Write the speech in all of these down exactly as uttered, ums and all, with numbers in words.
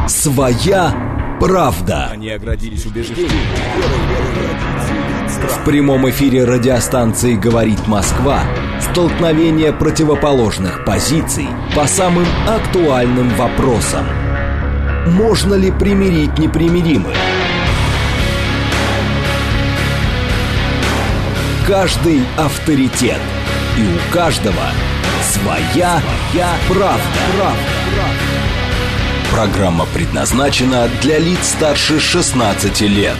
Своя правда. Они оградились убеждением. В прямом эфире радиостанции «Говорит Москва» столкновение противоположных позиций по самым актуальным вопросам. Можно ли примирить непримиримых? Каждый авторитет, и у каждого своя, своя правда. правда. Программа предназначена для лиц старше шестнадцати лет.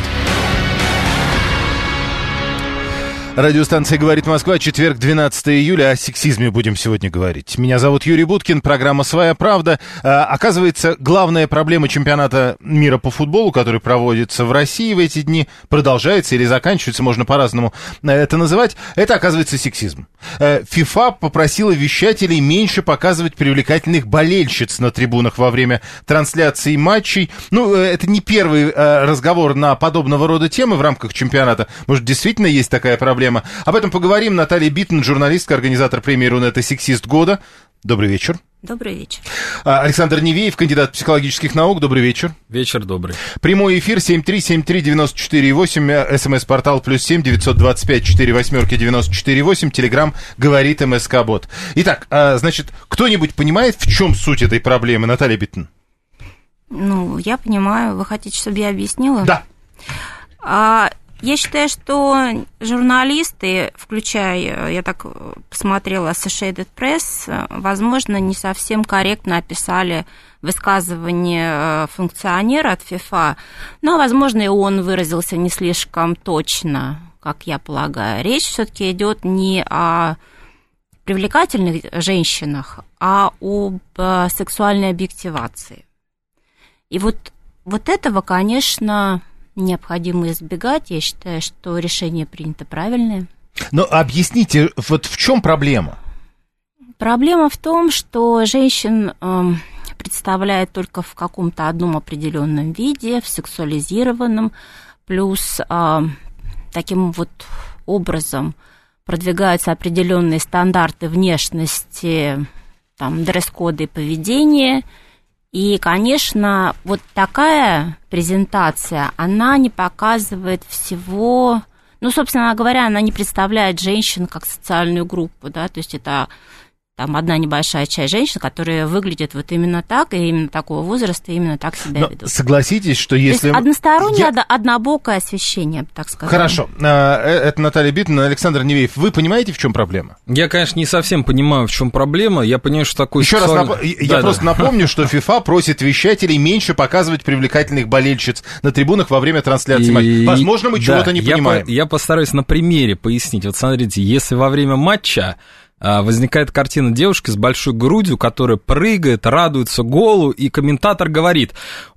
Радиостанция «Говорит Москва», четверг, двенадцатого июля. О сексизме будем сегодня говорить. Меня зовут Юрий Буткин, программа «Своя правда». А, оказывается, главная проблема чемпионата мира по футболу, который проводится в России в эти дни, продолжается или заканчивается, можно по-разному это называть, это, оказывается, сексизм. ФИФА попросила вещателей меньше показывать привлекательных болельщиц на трибунах во время трансляции матчей. Ну, это не первый разговор на подобного рода темы в рамках чемпионата. Может, действительно есть такая проблема? Об этом поговорим. Наталья Биттон, журналистка, организатор премии «Рунета. Сексист года». Добрый вечер. Добрый вечер. Александр Невеев, кандидат психологических наук. Добрый вечер. Вечер добрый. Прямой эфир семь три семь три девять четыре восемь, смс-портал плюс семь девятьсот двадцать пять четыре восьмерки девяносто четыре восемь, телеграм говорит МСК-бот. Итак, значит, кто-нибудь понимает, в чем суть этой проблемы, Наталья Биттон? Ну, я понимаю. Вы хотите, чтобы я объяснила? Да. А... Я считаю, что журналисты, включая, я так посмотрела, Associated Press, возможно, не совсем корректно описали высказывание функционера от ФИФА, но, возможно, и он выразился не слишком точно, как я полагаю. Речь все-таки идет не о привлекательных женщинах, а об сексуальной объективации. И вот, вот этого, конечно, необходимо избегать. Я считаю, что решение принято правильное. Но объясните, вот в чем проблема? Проблема в том, что женщин э, представляют только в каком-то одном определенном виде, в сексуализированном, плюс э, таким вот образом продвигаются определенные стандарты внешности, там, дресс-коды и поведения. И, конечно, вот такая презентация, она не показывает всего, ну, собственно говоря, она не представляет женщин как социальную группу, да, то есть это там одна небольшая часть женщин, которые выглядят вот именно так, и именно такого возраста, и именно так себя Но ведут. Согласитесь, что если... То есть одностороннее, Я... однобокое освещение, так сказать. Хорошо. Это Наталья Биттон, Александр Невеев. Вы понимаете, в чем проблема? Я, конечно, не совсем понимаю, в чем проблема. Я понимаю, что такое... Еще сексуальный... раз, нап... я да, просто да. напомню, что ФИФА просит вещателей меньше показывать привлекательных болельщиц на трибунах во время трансляции И... матча. Возможно, мы да, чего-то не я понимаем. По... Я постараюсь на примере пояснить. Вот смотрите, если во время матча возникает картина девушки с большой грудью, которая прыгает, радуется голу, и комментатор говорит: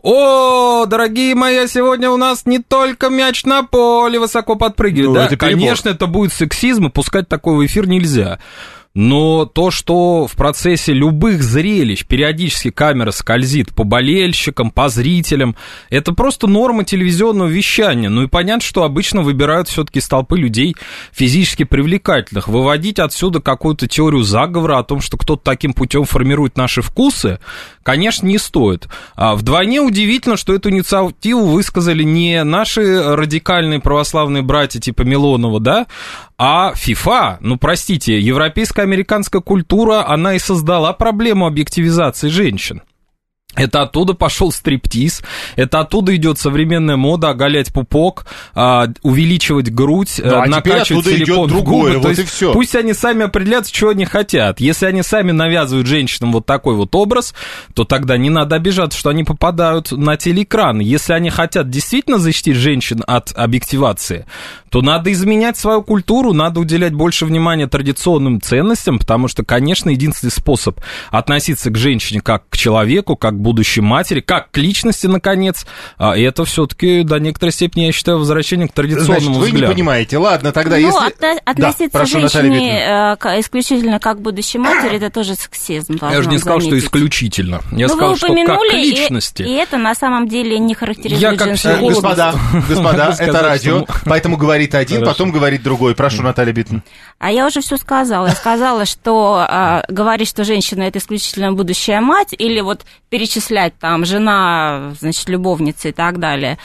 «О, дорогие мои, сегодня у нас не только мяч на поле высоко подпрыгивает». Ну, да? Это конечно, это будет сексизм, и пускать такой в эфир нельзя. Но то, что в процессе любых зрелищ периодически камера скользит по болельщикам, по зрителям, это просто норма телевизионного вещания. Ну и понятно, что обычно выбирают все-таки из толпы людей физически привлекательных. Выводить отсюда какую-то теорию заговора о том, что кто-то таким путем формирует наши вкусы, конечно, не стоит. А вдвойне удивительно, что эту инициативу высказали не наши радикальные православные братья типа Милонова, да, а ФИФА. Ну, простите, европейская американская культура, она и создала проблему объективизации женщин. Это оттуда пошел стриптиз, это оттуда идет современная мода оголять пупок, а, увеличивать грудь, ну, а накачивать силикон в губы. Вот То есть и все. Пусть они сами определяют, что они хотят. Если они сами навязывают женщинам вот такой вот образ, то тогда не надо обижаться, что они попадают на телеэкран. Если они хотят действительно защитить женщин от объективации, то надо изменять свою культуру, надо уделять больше внимания традиционным ценностям, потому что, конечно, единственный способ относиться к женщине как к человеку, как к будущей матери, как к личности, наконец, и это все-таки до некоторой степени, я считаю, возвращение к традиционному Значит, вы взгляду. Не понимаете. Ладно, тогда ну, если... Отно- относиться да, прошу, к женщине исключительно как к будущей матери, это тоже сексизм. Я же не сказал, заметить. что исключительно. Я ну, сказал, что как к личности. И, и это на самом деле не характеризует женскую голову. Господа, господа, это радио, поэтому говорит один, потом говорит другой. Прошу, Наталья Биттон. А я уже все сказала. Я сказала, что говорить, что женщина — это исключительно будущая мать, или вот перечислить перечислять там жена, значит, любовница и так далее,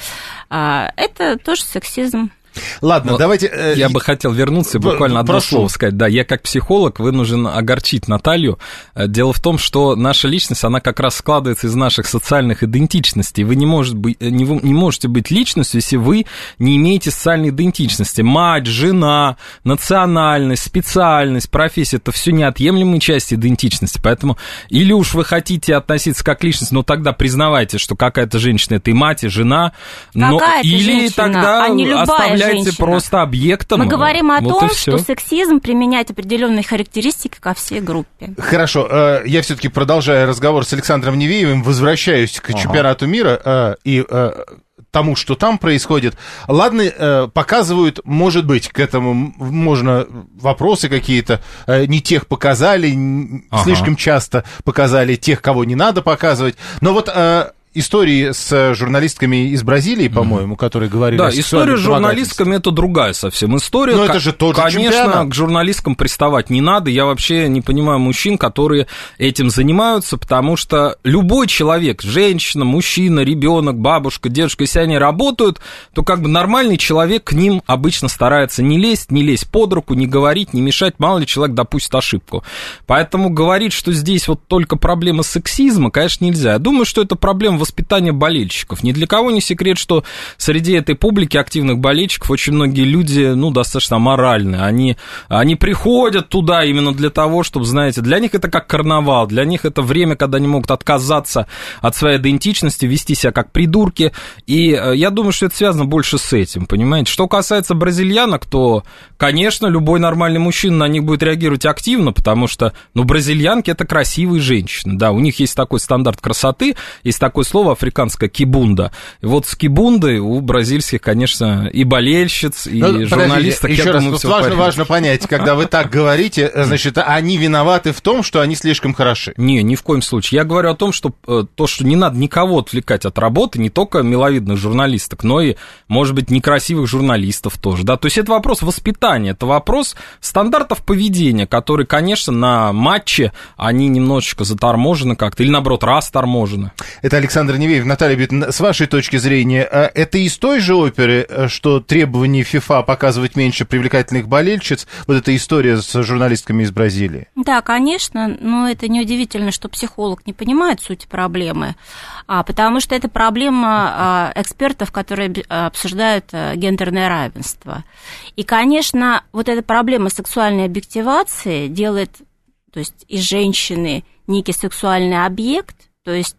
это тоже сексизм. Ладно, Но давайте... Э, я бы хотел вернуться и буквально одно прошу. слово сказать. Да, я как психолог вынужден огорчить Наталью. Дело в том, что наша личность, она как раз складывается из наших социальных идентичностей. Вы не, может быть, не, не можете быть личностью, если вы не имеете социальной идентичности. Мать, жена, национальность, специальность, профессия – это все неотъемлемые части идентичности. Поэтому или уж вы хотите относиться как личность, но тогда признавайте, что какая-то женщина – это и мать, и жена. Но, или женщина, тогда а не любая оставляйте женщина. Просто объектом. Мы говорим о вот том, что сексизм применяет определенные характеристики ко всей группе. Хорошо, я все-таки продолжаю разговор с Александром Невеевым, возвращаюсь к ага. чемпионату мира и тому, что там происходит. Ладно, показывают, может быть, к этому можно вопросы какие-то, не тех показали, ага. слишком часто показали тех, кого не надо показывать, но вот... Истории с журналистками из Бразилии, по-моему, mm-hmm. которые говорили... Да, история с журналистками – это другая совсем история. Но это же тот же Конечно, чемпионат. К журналисткам приставать не надо. Я вообще не понимаю мужчин, которые этим занимаются, потому что любой человек, женщина, мужчина, ребенок, бабушка, дедушка, если они работают, то как бы нормальный человек к ним обычно старается не лезть, не лезть под руку, не говорить, не мешать, мало ли человек допустит ошибку. Поэтому говорить, что здесь вот только проблема сексизма, конечно, нельзя. Я думаю, что это проблема воспитания болельщиков. Ни для кого не секрет, что среди этой публики активных болельщиков очень многие люди, ну, достаточно аморальные. Они, они приходят туда именно для того, чтобы, знаете, для них это как карнавал, для них это время, когда они могут отказаться от своей идентичности, вести себя как придурки. И я думаю, что это связано больше с этим, понимаете? Что касается бразильянок, то, конечно, любой нормальный мужчина на них будет реагировать активно, потому что, ну, бразильянки — это красивые женщины, да, у них есть такой стандарт красоты, есть такой слово африканское кибунда. И вот с кибундой у бразильских, конечно, и болельщиц, и ну, журналисток, еще я раз, думаю, тут важно, важно понять, когда вы так говорите, значит, они виноваты в том, что они слишком хороши. Не, ни в коем случае. Я говорю о том, что то, что не надо никого отвлекать от работы, не только миловидных журналисток, но и, может быть, некрасивых журналистов тоже, да. То есть это вопрос воспитания, это вопрос стандартов поведения, которые, конечно, на матче, они немножечко заторможены как-то, или, наоборот, расторможены. Это Александр Невеев. Наталья Битон, с вашей точки зрения, это из той же оперы, что требование ФИФА показывать меньше привлекательных болельщиц, вот эта история с журналистками из Бразилии? Да, конечно, но это неудивительно, что психолог не понимает суть проблемы, а, потому что это проблема а, экспертов, которые обсуждают а, гендерное равенство. И, конечно, вот эта проблема сексуальной объективации делает, то есть из женщины некий сексуальный объект, то есть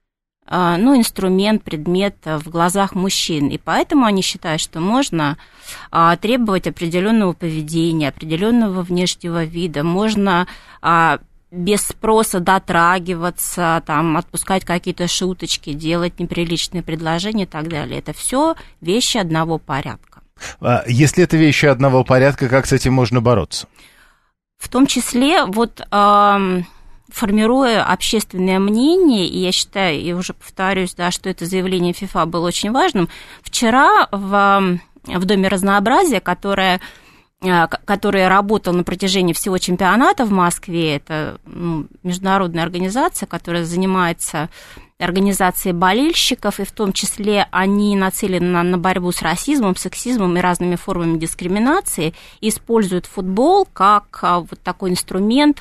ну, инструмент, предмет в глазах мужчин. И поэтому они считают, что можно а, требовать определенного поведения, определенного внешнего вида, можно а, без спроса дотрагиваться, там, отпускать какие-то шуточки, делать неприличные предложения и так далее. Это все вещи одного порядка. Если это вещи одного порядка, как с этим можно бороться? В том числе, вот... А, формируя общественное мнение, и я считаю, и уже повторюсь, да, что это заявление ФИФА было очень важным. Вчера в, в Доме разнообразия, которое, который работал на протяжении всего чемпионата в Москве, это ну, международная организация, которая занимается организацией болельщиков, и в том числе они нацелены на, на борьбу с расизмом, сексизмом и разными формами дискриминации, и используют футбол как вот такой инструмент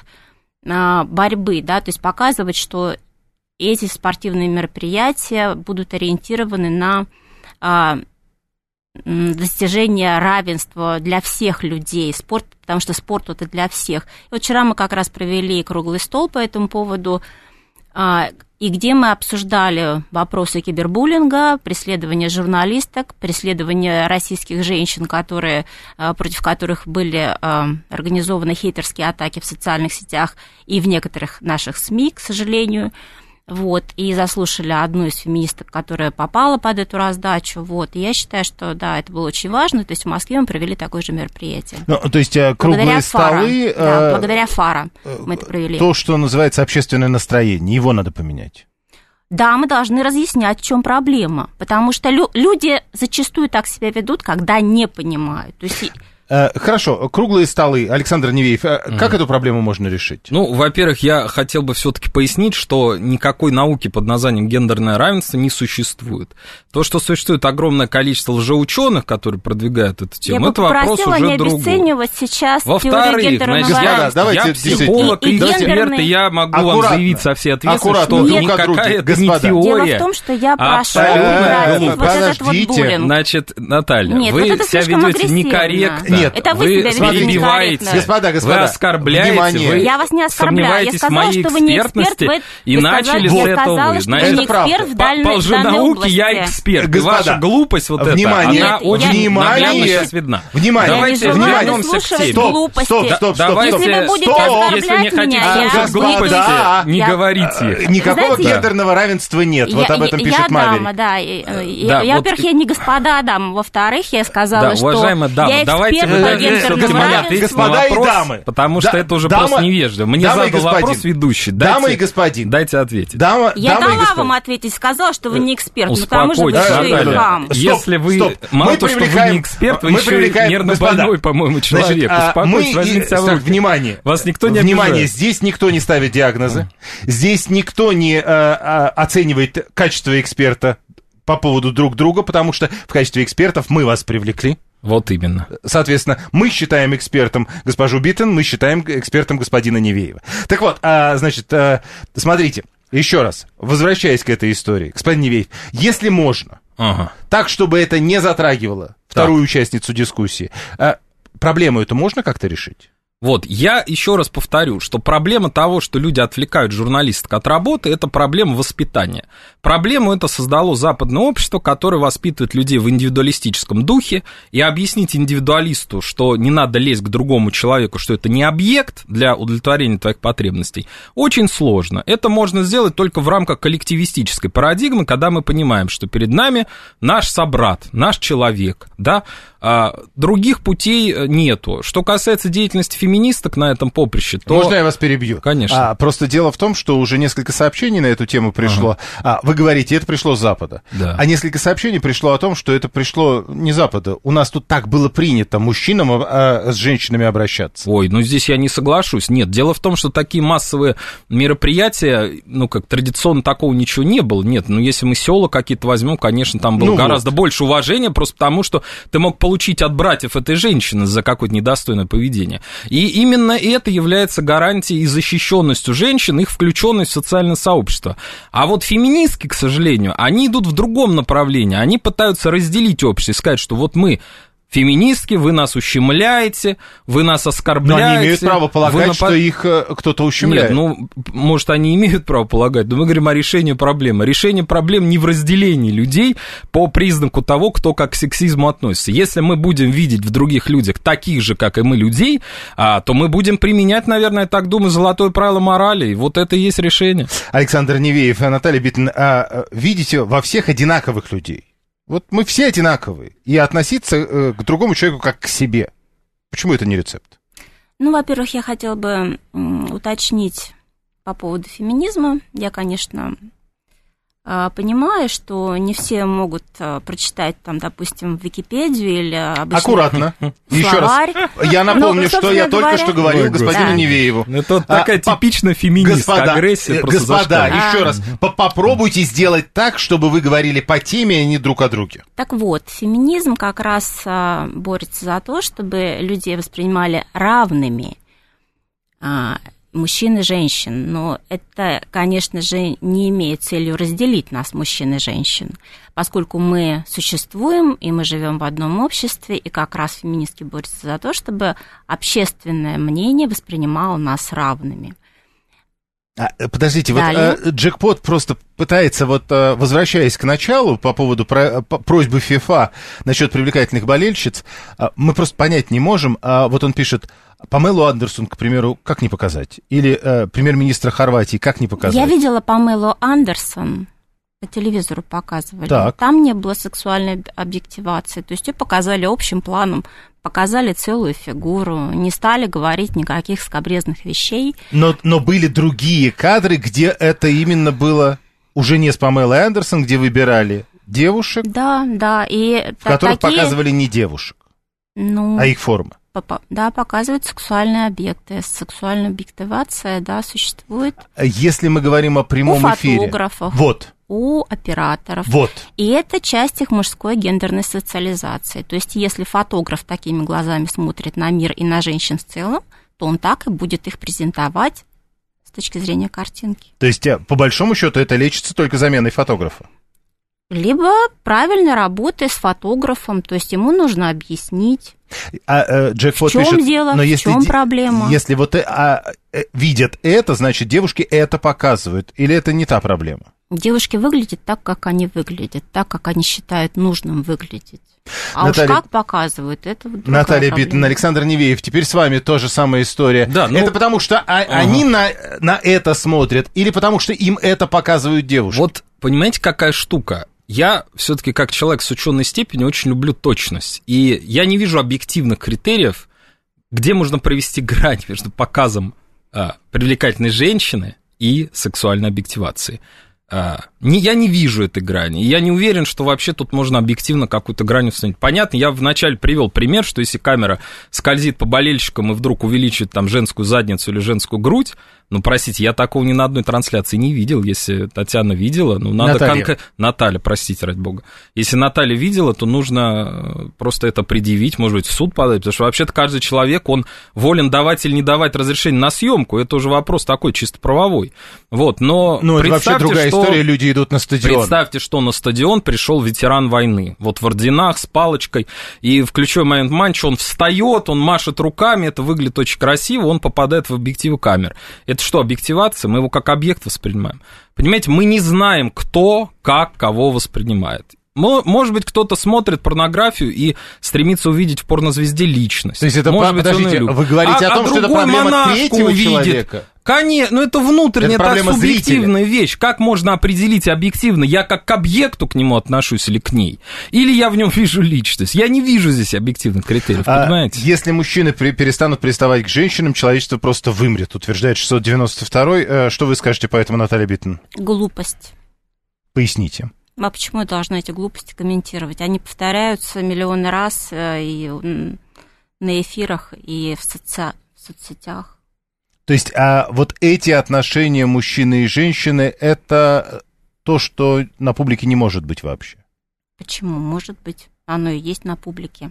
борьбы, да, то есть показывать, что эти спортивные мероприятия будут ориентированы на а, достижение равенства для всех людей, спорт, потому что спорт это для всех. И вот вчера мы как раз провели круглый стол по этому поводу, а, и где мы обсуждали вопросы кибербуллинга, преследования журналисток, преследования российских женщин, которые, против которых были организованы хейтерские атаки в социальных сетях и в некоторых наших СМИ, к сожалению. Вот, и заслушали одну из феминисток, которая попала под эту раздачу. Вот, и я считаю, что, да, это было очень важно. То есть в Москве мы провели такое же мероприятие. Ну, то есть круглые благодаря столы... ФАРа, да, благодаря ФАРа мы это провели. То, что называется общественное настроение, его надо поменять. Да, мы должны разъяснять, в чем проблема. Потому что лю- люди зачастую так себя ведут, когда не понимают. То есть... Хорошо, круглые столы. Александр Невеев, mm. как эту проблему можно решить? Ну, во-первых, я хотел бы все-таки пояснить, что никакой науки под названием гендерное равенство не существует. То, что существует огромное количество лжеученых, которые продвигают эту тему, я это вопрос уже не другой. обесценивать сейчас Во-вторых, гендерного значит, я, давайте, я психолог и, и эксперт, и я могу аккуратно, вам заявить со всей ответственностью, что друг никакая это господа. не теория. Дело в том, что я прошу Абсолютно. вот этот вот буллинг. Значит, Наталья, Нет, вы вот себя ведете некорректно. Нет, это вы, вы себя ведете некорректно. Господа, господа, вы оскорбляете, внимание. вы я вас не оскорбляю. сомневаетесь я в моей сказала, что вы не экспертности, эксперт, вы, и вы начали сказали, с я этого сказала, вы. что Значит, вы не эксперт в дальней, по лженауке области. я эксперт. Господа, Ваша глупость вот внимание, эта, она Нет, очень внимание, наглядно сейчас видна. Внимание, Давайте внимание. вернемся к теме. Стоп, стоп, стоп, стоп. Давайте, Если вы будете стоп, оскорблять если не хотите меня, я слушать выйду. глупости, Да. не Я- говорите их. Никакого Знаете, гендерного равенства нет. Вот Я- об этом я, пишет я Маверик. дама, да. Я, Да, я, я, вот- во-первых, я не господа дама. Во-вторых, я сказала, Да, что уважаемая дама, я давайте эксперт вы по дадите гендерному все-таки мне равенству. ответить на Господа и вопрос, дамы. потому Да, что это уже дама- просто невежливо. Мне дама и задал господин. вопрос ведущий. Дама Дайте- и господин. Дайте ответить. Дама, Я дама и дала господа. вам ответить, сказала, что вы не эксперт. Ну, потому же вы Успокойтесь, еще и Наталья. хам. Стоп, Если вы, стоп. мало Мы того, что вы привлекаем- не эксперт, вы мы еще привлекаем- и нервно господа. больной, по-моему, человек. Значит, а, Успокойтесь, мы- возьмите себя в так, руки. внимание. Вас никто не Внимание, обижает. здесь никто не ставит диагнозы. Здесь никто не а, а, оценивает качество эксперта по поводу друг друга, потому что в качестве экспертов мы вас привлекли. Вот именно. Соответственно, мы считаем экспертом госпожу Биттен, мы считаем экспертом господина Невеева. Так вот, а, значит, а, смотрите, еще раз, возвращаясь к этой истории, господин Невеев, если можно, Ага. так, чтобы это не затрагивало вторую участницу дискуссии, а, проблему эту можно как-то решить? Вот, я еще раз повторю, что проблема того, что люди отвлекают журналисток от работы, это проблема воспитания. Проблему это создало западное общество, которое воспитывает людей в индивидуалистическом духе, и объяснить индивидуалисту, что не надо лезть к другому человеку, что это не объект для удовлетворения твоих потребностей, очень сложно. Это можно сделать только в рамках коллективистической парадигмы, когда мы понимаем, что перед нами наш собрат, наш человек, да, а других путей нету. Что касается деятельности феминисток на этом поприще, то... Можно я вас перебью? Конечно. А, просто дело в том, что уже несколько сообщений на эту тему пришло. Ага. А, вы говорите, это пришло с Запада. Да. А несколько сообщений пришло о том, что это пришло не с Запада. У нас тут так было принято мужчинам а, с женщинами обращаться. Ой, ну здесь я не соглашусь. Нет, дело в том, что такие массовые мероприятия, ну, как традиционно такого ничего не было. Нет, ну, если мы села какие-то возьмем, конечно, там было ну гораздо вот. больше уважения, просто потому что ты мог получить от братьев этой женщины за какое-то недостойное поведение. И именно это является гарантией и защищенностью женщин, их включенность в социальное сообщество. А вот феминистки, к сожалению, они идут в другом направлении. Они пытаются разделить общество и сказать, что вот мы... Феминистки, вы нас ущемляете, вы нас оскорбляете. Но они имеют право полагать, напад... что их э, кто-то ущемляет. Нет, ну, может, они имеют право полагать, но мы говорим о решении проблемы. Решение проблем не в разделении людей по признаку того, кто как к сексизму относится. Если мы будем видеть в других людях таких же, как и мы, людей, а, то мы будем применять, наверное, я так думаю, золотое правило морали, и вот это и есть решение. Александр Невеев и Наталья Биттен, а, видите во всех одинаковых людей. Вот мы все одинаковые, и относиться э, к другому человеку как к себе. Почему это не рецепт? Ну, во-первых, я хотела бы м, уточнить по поводу феминизма. Я, конечно, э, понимаю, что не все могут э, прочитать, там, допустим, Википедию или обычный Аккуратно. Еще словарь. раз. Я напомню, Ну, что я собственно только говоря- что говорил Ой, господину да. Невееву. Это вот А, такая по- типичная феминистская Господа, агрессия. э, просто господа, зашкаливает. еще раз, по- попробуйте сделать так, чтобы вы говорили по теме, а не друг о друге. Так вот, феминизм как раз а, борется за то, чтобы людей воспринимали равными, а, мужчин и женщин. Но это, конечно же, не имеет целью разделить нас, мужчин и женщин, поскольку мы существуем, и мы живем в одном обществе, и как раз феминистки борются за то, чтобы общественное мнение воспринимало нас равными. А, подождите, Далее. вот э, джекпот просто пытается, вот э, возвращаясь к началу по поводу про, по, просьбы ФИФА насчет привлекательных болельщиц, э, мы просто понять не можем. А вот он пишет, Памелу Андерсон, к примеру, как не показать? Или э, премьер-министра Хорватии, как не показать? Я видела Памелу Андерсон, по телевизору показывали. Так. Там не было сексуальной объективации. То есть ее показали общим планом, показали целую фигуру, не стали говорить никаких скабрезных вещей. Но, но были другие кадры, где это именно было уже не с Памелой Андерсон, где выбирали девушек, Да, да. И в которых такие... показывали не девушек. Ну, а их форма? Да, показывают сексуальные объекты. Сексуальная объективация, да, существует. Если мы говорим о прямом у эфире. У фотографов. Вот. У операторов. Вот. И это часть их мужской гендерной социализации. То есть, если фотограф такими глазами смотрит на мир и на женщин в целом, то он так и будет их презентовать с точки зрения картинки. То есть, по большому счету, это лечится только заменой фотографа? Либо правильно работая с фотографом, то есть ему нужно объяснить, а, э, Джекпот в чем пишет, дело, но в если чем де- проблема. Если вот э, а, э, видят это, значит, девушки это показывают, или это не та проблема? Девушки выглядят так, как они выглядят, так, как они считают нужным выглядеть. А Наталья... уж как показывают, это вот другая Наталья проблема. Биттон, Александр Невеев, теперь с вами тоже самая история. Да, ну... Это потому, что а, ага. они на, на это смотрят, или потому, что им это показывают девушки? Вот, понимаете, какая штука? Я все-таки как человек с ученой степенью очень люблю точность. И я не вижу объективных критериев, где можно провести грань между показом а, привлекательной женщины и сексуальной объективацией. А, не, я не вижу этой грани. И я не уверен, что вообще тут можно объективно какую-то грань установить. Понятно, я вначале привел пример, что если камера скользит по болельщикам и вдруг увеличит там женскую задницу или женскую грудь, ну, простите, я такого ни на одной трансляции не видел. Если Татьяна видела, ну, надо... Наталья. Конк... Наталья, простите, ради бога. Если Наталья видела, то нужно просто это предъявить, может быть, в суд подать, потому что вообще-то каждый человек, он волен давать или не давать разрешение на съемку, это уже вопрос такой чисто правовой. Вот, но ну, это вообще другая что... история, люди идут на стадион. Представьте, что на стадион пришел ветеран войны, вот в орденах, с палочкой, и в ключевой момент матча он встает, он машет руками, это выглядит очень красиво, он попадает в объективы камер. Это что, объективация? Мы его как объект воспринимаем. Понимаете, мы не знаем, кто, как, кого воспринимает. Может быть, кто-то смотрит порнографию и стремится увидеть в порнозвезде личность. То есть это, Может подождите, быть, вы говорите а, о том, а что это проблема третьего увидит. человека? Конечно, ну это внутренняя, это так субъективная зрителя. вещь. Как можно определить объективно, я как к объекту к нему отношусь или к ней? Или я в нем вижу личность? Я не вижу здесь объективных критериев, а, понимаете? Если мужчины при, перестанут приставать к женщинам, человечество просто вымрет, утверждает шестьсот девяносто второй. Что вы скажете по этому, Наталья Биттон? Глупость. Поясните. А почему я должна эти глупости комментировать? Они повторяются миллионы раз и на эфирах, и в, соци... в соцсетях. То есть, а вот эти отношения мужчины и женщины, это то, что на публике не может быть вообще? Почему? Может быть. Оно и есть на публике.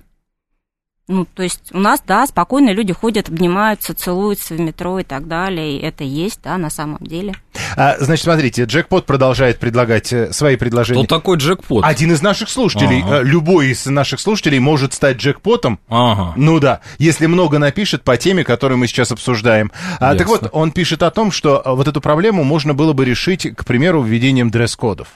Ну, то есть у нас, да, спокойно люди ходят, обнимаются, целуются в метро и так далее. И это есть, да, на самом деле. А, значит, смотрите, Джекпот продолжает предлагать свои предложения. Кто такой Джекпот? Один из наших слушателей, ага. любой из наших слушателей может стать Джекпотом. Ага. Ну да, если много напишет по теме, которую мы сейчас обсуждаем. А, так вот, он пишет о том, что вот эту проблему можно было бы решить, к примеру, введением дресс-кодов.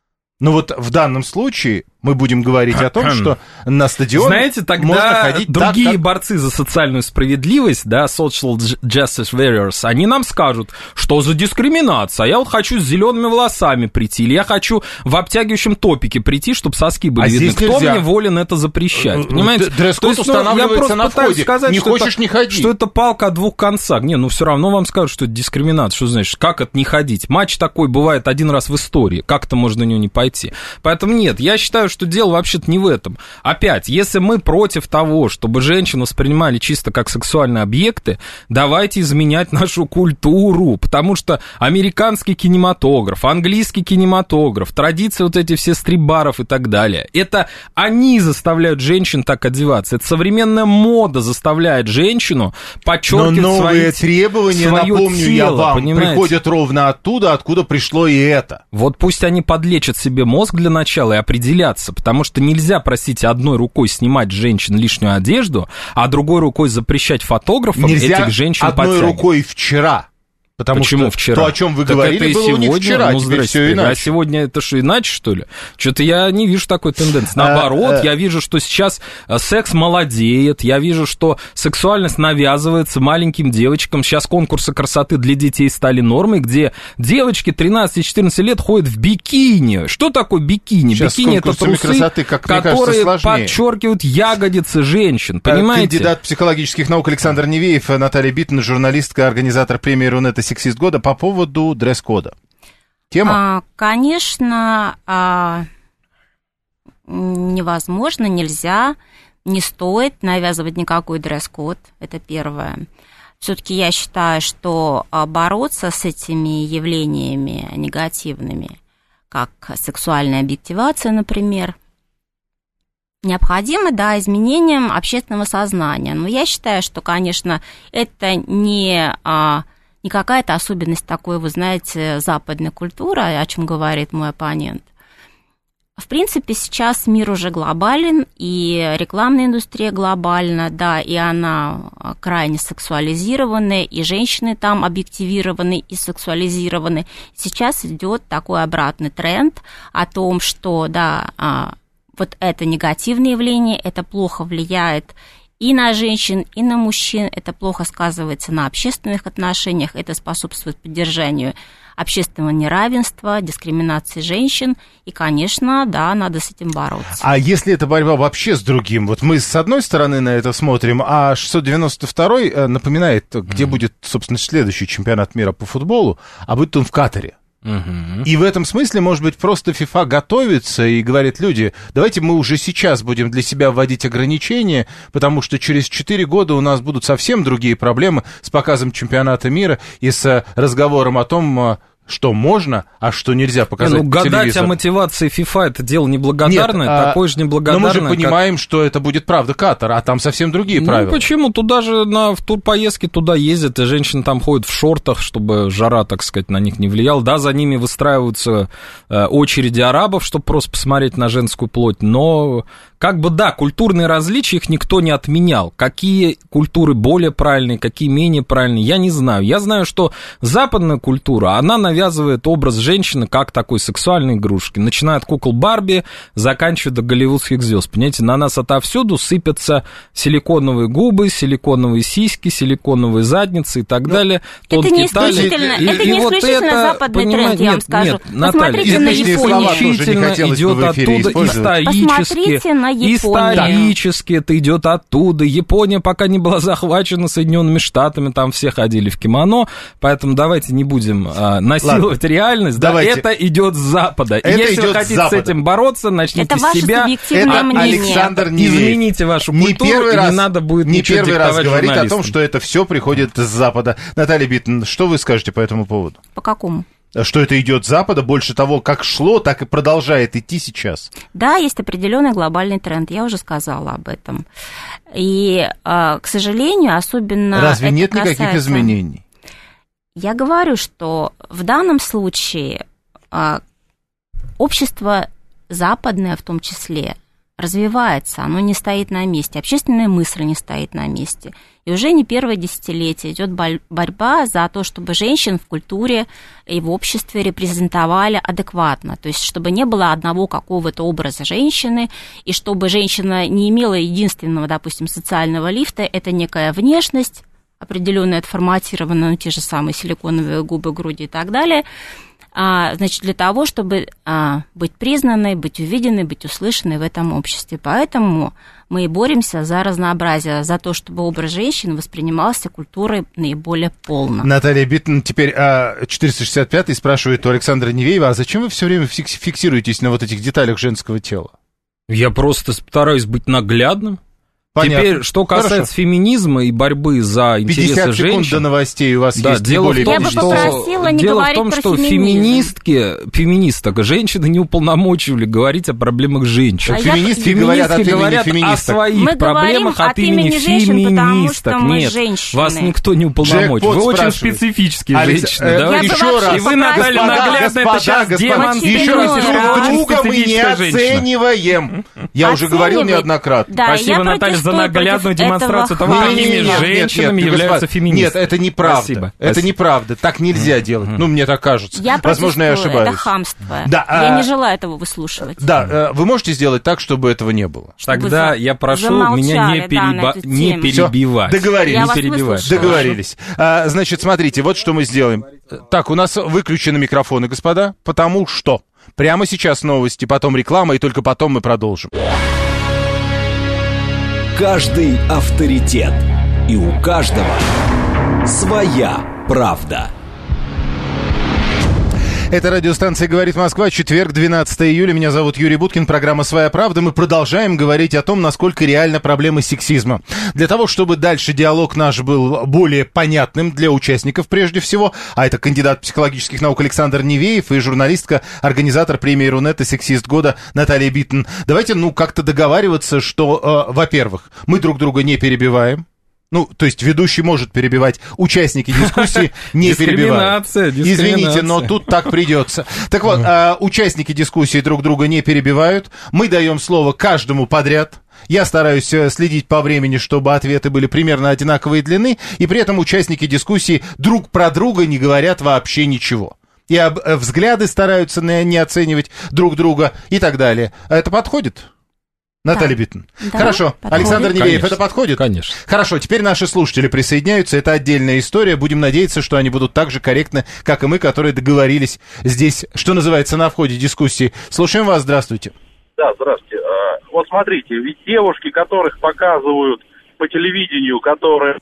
Ну вот в данном случае мы будем говорить о том, что на стадион Знаете, тогда можно ходить другие так, как... борцы за социальную справедливость, да, social justice warriors, они нам скажут, что за дискриминация. Я вот хочу с зелеными волосами прийти, или я хочу в обтягивающем топике прийти, чтобы соски были а видны. Кто нельзя. мне волен это запрещать? Понимаете? Дресс-код есть, устанавливается ну, на входе. Сказать, не что хочешь, это, не ходи. Что это палка о двух концах. Не, ну все равно вам скажут, что это дискриминация. Что значит, как это не ходить? Матч такой бывает один раз в истории. Как-то можно на него не пойти. Поэтому нет, я считаю, что дело вообще-то не в этом. Опять, если мы против того, чтобы женщин воспринимали чисто как сексуальные объекты, давайте изменять нашу культуру, потому что американский кинематограф, английский кинематограф, традиции вот эти все стрип-баров и так далее, это они заставляют женщин так одеваться. Это современная мода заставляет женщину подчеркивать Но новые свои, требования, свое напомню тело, я вам, понимаете? Приходят ровно оттуда, откуда пришло и это. Вот пусть они подлечат себе мозг для начала и определяться, потому что нельзя, простите, одной рукой снимать с женщин лишнюю одежду, а другой рукой запрещать фотографам нельзя этих женщин одной подтягивать. рукой вчера. Потому Почему что вчера? то, о чем вы так говорили, это и было сегодня, у них вчера, ну, теперь все иначе. А сегодня это что, иначе, что ли? Что-то я не вижу такой тенденции. Наоборот, а, а... я вижу, что сейчас секс молодеет, я вижу, что сексуальность навязывается маленьким девочкам. Сейчас конкурсы красоты для детей стали нормой, где девочки тринадцать-четырнадцать лет ходят в бикини. Что такое бикини? Сейчас бикини — это трусы, красоты, как которые кажется, подчеркивают ягодицы женщин. Понимаете? Кандидат психологических наук Александр Невеев, Наталья Биттон, журналистка, организатор премии Рунета «Сексист года» по поводу дресс-кода. Тема? А, конечно, а, невозможно, нельзя не стоит навязывать никакой дресс-код, это первое. Все-таки я считаю, что бороться с этими явлениями негативными, как сексуальная объективация, например, необходимо, да, изменением общественного сознания. Но я считаю, что, конечно, это не, а, не какая-то особенность такой, вы знаете, западной культуры, о чем говорит мой оппонент. В принципе, сейчас мир уже глобален, и рекламная индустрия глобальна, да, и она крайне сексуализированная, и женщины там объективированы и сексуализированы. Сейчас идет такой обратный тренд о том, что, да, вот это негативное явление, это плохо влияет и на женщин, и на мужчин, это плохо сказывается на общественных отношениях, это способствует поддержанию общественного неравенства, дискриминации женщин, и, конечно, да, надо с этим бороться. А если это борьба вообще с другим? Вот мы с одной стороны на это смотрим, а шестьсот девяносто второй напоминает, где mm-hmm. будет, собственно, следующий чемпионат мира по футболу, а будет он в Катаре. Uh-huh. И в этом смысле, может быть, просто ФИФА готовится и говорит: люди, давайте мы уже сейчас будем для себя вводить ограничения, потому что через четыре года у нас будут совсем другие проблемы с показом чемпионата мира и с разговором о том, что можно, а что нельзя показать. Не, ну, по гадать телевизору. О мотивации ФИФА — это дело неблагодарное, Нет, такое же неблагодарное. Но мы же понимаем, как... что это будет правда Катар, а там совсем другие ну, правила. Почему? Туда же на, в турпоездки туда ездят, и женщины там ходят в шортах, чтобы жара, так сказать, на них не влияла. Да, за ними выстраиваются э, очереди арабов, чтобы просто посмотреть на женскую плоть, но... Как бы, да, культурные различия, их никто не отменял. Какие культуры более правильные, какие менее правильные, я не знаю. Я знаю, что западная культура, она навязывает образ женщины как такой сексуальной игрушки. Начиная от кукол Барби, заканчивая до голливудских звезд. Понимаете, на нас отовсюду сыпятся силиконовые губы, силиконовые сиськи, силиконовые задницы и так Но далее. Это не исключительно, и, это и не вот исключительно это, западный тренд, я вам скажу. Нет, Посмотрите Наталья, на Японию. Исключительно идет оттуда исторически. на Японию. Исторически это идет оттуда. Япония пока не была захвачена Соединенными Штатами, там все ходили в кимоно, поэтому давайте не будем а, насиловать Ладно. реальность. Да, это идет с Запада. Это Если вы хотите с, с этим бороться, начните это с себя. Это мнение. Александр не Измените вашу не культуру, первый и раз, не надо будет не первый раз говорить о том, что это все приходит с Запада. Наталья Биттон, что вы скажете по этому поводу? По какому? Что это идет с Запада, больше того, как шло, так и продолжает идти сейчас. Да, есть определенный глобальный тренд, я уже сказала об этом. И, к сожалению, особенно... Разве это нет касается... никаких изменений? Я говорю, что в данном случае общество западное в том числе развивается, оно не стоит на месте, общественная мысль не стоит на месте. И уже не первое десятилетие идет борьба за то, чтобы женщин в культуре и в обществе репрезентовали адекватно, то есть чтобы не было одного какого-то образа женщины, и чтобы женщина не имела единственного, допустим, социального лифта, это некая внешность, определенная, отформатированная, ну, те же самые силиконовые губы, груди и так далее. А, значит, для того, чтобы а, быть признанной, быть увиденной, быть услышанной в этом обществе. Поэтому мы и боремся за разнообразие, за то, чтобы образ женщин воспринимался культурой наиболее полно. Наталья Биттон, теперь а, четыреста шестьдесят пятый спрашивает у Александра Невеева: а зачем вы все время фиксируетесь на вот этих деталях женского тела? Я просто стараюсь быть наглядным. Понятно. Теперь, что касается Хорошо. феминизма и борьбы за интересы женщин... пятьдесят секунд до новостей у вас да, есть. Дело более в том, что, попросила не дело в том, что феминистки, феминисток, женщины не уполномочивали говорить о проблемах женщин. А феминистки говорят, от говорят о своих мы проблемах от имени феминисток. Нет, женщины. Вас никто не уполномочил. Вы очень специфические Алекс, женщины. Э, да? Еще раз. И вы, Наталья, наглядно это сейчас демонстрируете, что вы очень специфическая женщина. Мы не оцениваем. Я уже говорил неоднократно. Спасибо, Наталья, за наглядную демонстрацию того, какими женщинами являются феминистки. Нет, это неправда. Спасибо. Это Спасибо. неправда. Так нельзя делать. Ну, мне так кажется. Я Возможно, я ошибаюсь. Это хамство. Да, я а... не желаю этого выслушивать. Да, вы можете сделать так, чтобы этого не было. Чтобы Тогда я прошу меня не, переба... да, не перебивать. Всё, договорились. Не перебивать. Договорились. А, значит, смотрите, вот что мы сделаем. Так, у нас выключены микрофоны, господа, потому что прямо сейчас новости, потом реклама, и только потом мы продолжим. Каждый авторитет. И у каждого своя правда. Это радиостанция «Говорит Москва», четверг, двенадцатое июля. Меня зовут Юрий Буткин, программа «Своя правда». Мы продолжаем говорить о том, насколько реальна проблема сексизма. Для того, чтобы дальше диалог наш был более понятным для участников прежде всего, а это кандидат психологических наук Александр Невеев и журналистка, организатор премии Рунета «Сексист года» Наталья Биттон. Давайте, ну, как-то договариваться, что, э, во-первых, мы друг друга не перебиваем. Ну, то есть ведущий может перебивать, участники дискуссии не перебивают. Извините, но тут так придется. Так вот, а, участники дискуссии друг друга не перебивают. Мы даем слово каждому подряд. Я стараюсь следить по времени, чтобы ответы были примерно одинаковой длины, и при этом участники дискуссии друг про друга не говорят вообще ничего. И об, взгляды стараются не оценивать друг друга и так далее. А это подходит? Наталья да. Биттон. Да, Хорошо. Подходит. Александр Невеев, это подходит? Конечно. Хорошо, теперь наши слушатели присоединяются. Это отдельная история. Будем надеяться, что они будут так же корректны, как и мы, которые договорились здесь, что называется, на входе дискуссии. Слушаем вас. Здравствуйте. Да, здравствуйте. Вот смотрите, ведь девушки, которых показывают по телевидению, которые,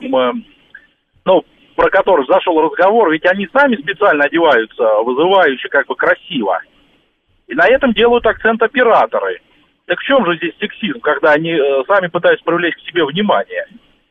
ну, про которых зашел разговор, ведь они сами специально одеваются вызывающе, как бы красиво. И на этом делают акцент операторы. Так в чем же здесь сексизм, когда они э, сами пытаются привлечь к себе внимание?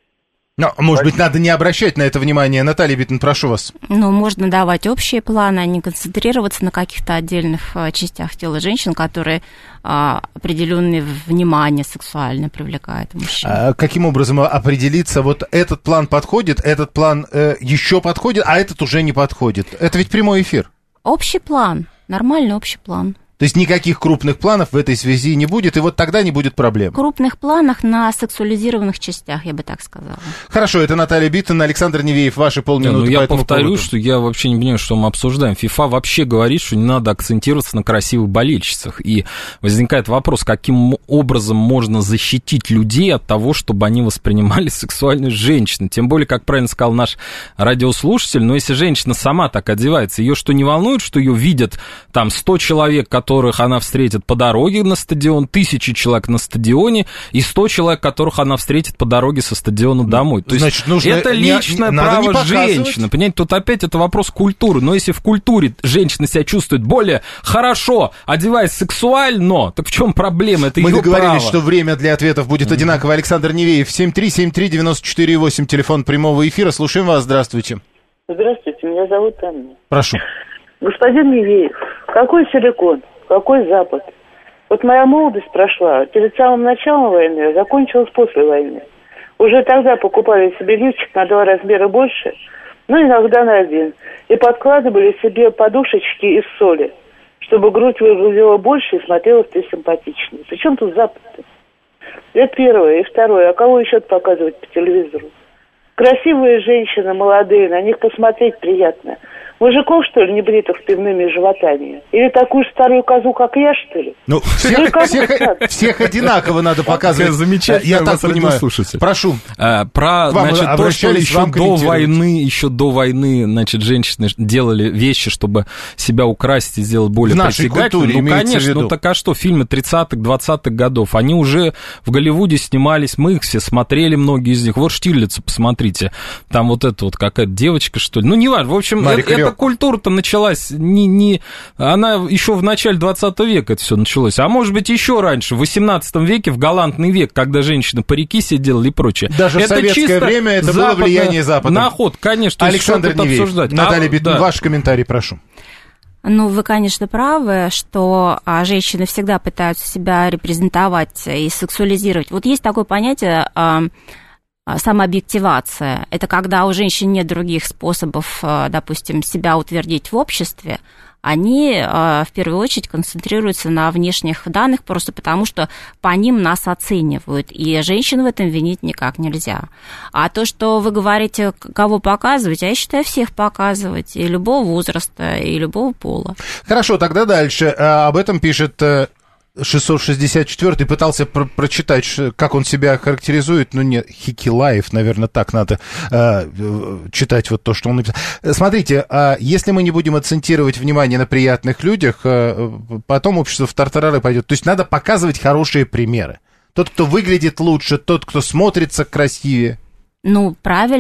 Ну, может быть, надо не обращать на это внимание. Наталья Биттон, прошу вас. Ну, можно давать общие планы, а не концентрироваться на каких-то отдельных а, частях тела женщин, которые а, определенное внимание сексуально привлекают мужчин. А каким образом определиться, вот этот план подходит, этот план э, еще подходит, а этот уже не подходит? Это ведь прямой эфир. Общий план, нормальный общий план. То есть никаких крупных планов в этой связи не будет, и вот тогда не будет проблем. В крупных планах на сексуализированных частях, я бы так сказала. Хорошо, это Наталья Биттон, Александр Невеев, ваши полминуты. Да, ну, я по этому повторю, поводу. что я вообще не понимаю, что мы обсуждаем. ФИФА вообще говорит, что не надо акцентироваться на красивых болельщицах. И возникает вопрос, каким образом можно защитить людей от того, чтобы они воспринимали сексуальную женщину. Тем более, как правильно сказал наш радиослушатель, но если женщина сама так одевается, ее что, не волнует, что ее видят там сто человек, которых она встретит по дороге на стадион, тысячи человек на стадионе и сто человек, которых она встретит по дороге со стадиона домой. То Значит, есть нужно это личное не, право женщины. Понимаете, тут опять это вопрос культуры. Но если в культуре женщина себя чувствует более хорошо, одеваясь сексуально, так в чем проблема? Это Мы ее договорились, право. что время для ответов будет mm-hmm. одинаково. Александр Невеев, семь три семь три девять четыре восемь, телефон прямого эфира. Слушаем вас, здравствуйте. Здравствуйте, меня зовут Анна. Прошу. Господин Невеев, какой силикон? Какой Запад? Вот моя молодость прошла перед самым началом войны, а закончилась после войны. Уже тогда покупали себе лифчик на два размера больше, ну, иногда на один. И подкладывали себе подушечки из соли, чтобы грудь выглядела больше и смотрелась ты симпатичнее. Причем тут Запад-то? Это первое. И второе. А кого еще показывать по телевизору? Красивые женщины, молодые, на них посмотреть приятно. Мужиков, что ли, небритых с пивными животами? Или такую старую козу, как я, что ли? Ну, всех, всех, всех одинаково надо показывать. Замечательно, я так понимаю. Прошу. А, про, значит, то, что еще до войны, еще до войны, значит, женщины делали вещи, чтобы себя украсить и сделать более притягательным. Ну, конечно, ну так а что, фильмы тридцатых, двадцатых годов, они уже в Голливуде снимались, мы их все смотрели, многие из них. Вот Штирлица, посмотрите, там вот эта вот какая-то девочка, что ли. Ну, не важно, в общем, это культура-то началась, не, не, она еще в начале двадцатого века это все началось, а может быть еще раньше, в восемнадцатом веке, в галантный век, когда женщины парики себе делали и прочее. Даже это в советское время это было влияние Запада. Наход, конечно. Александр Невеев, обсуждать. Наталья а, Биттон, да. Ваш комментарий, прошу. Ну, вы, конечно, правы, что а, женщины всегда пытаются себя репрезентовать и сексуализировать. Вот есть такое понятие... А, самообъективация. Это когда у женщин нет других способов, допустим, себя утвердить в обществе. Они в первую очередь концентрируются на внешних данных, просто потому что по ним нас оценивают. И женщин в этом винить никак нельзя. А то, что вы говорите, кого показывать, я считаю, всех показывать. И любого возраста, и любого пола. Хорошо, тогда дальше. Об этом пишет... шестьсот шестьдесят четвёртый пытался про- прочитать, как он себя характеризует, ну нет, Хикилаев, наверное, так надо э, читать вот то, что он написал. Смотрите, э, если мы не будем акцентировать внимание на приятных людях, э, потом общество в тартарары пойдет. То есть надо показывать хорошие примеры. Тот, кто выглядит лучше, тот, кто смотрится красивее. Ну, правильно.